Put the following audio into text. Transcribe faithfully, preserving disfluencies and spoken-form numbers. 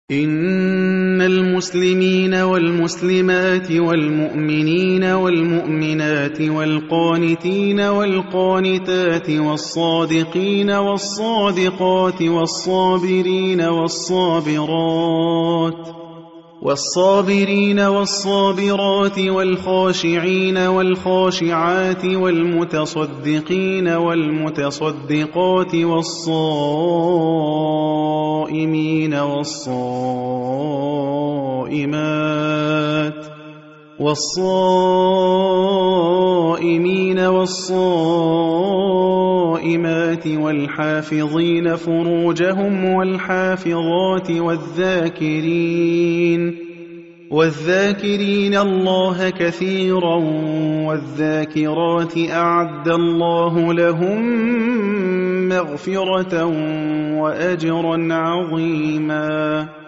إن المسلمين والمسلمات والمؤمنين والمؤمنات والقانتين والقانتات والصادقين والصادقات والصابرين والصابرات والصابرين والصابرات والخاشعين والخاشعات والمتصدقين والمتصدقات والصائمين والصائمات والصائمين والصائمات والحافظين فروجهم والحافظات والذاكرين والذاكرين الله كثيرا والذاكرات أعد الله لهم مغفرة وأجرا عظيما.